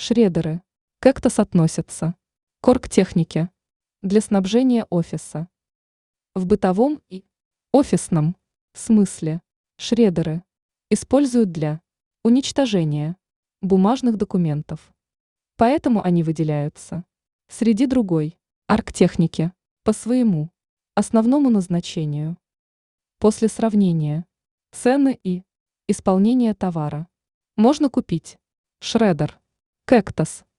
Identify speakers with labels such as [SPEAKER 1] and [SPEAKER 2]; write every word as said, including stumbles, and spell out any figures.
[SPEAKER 1] Шредеры. Кэктас относятся к оргтехнике для снабжения офиса. В бытовом и офисном смысле шредеры используют для уничтожения бумажных документов. Поэтому они выделяются среди другой оргтехники по своему основному назначению. После сравнения цены и исполнения товара можно купить шредер Кэктас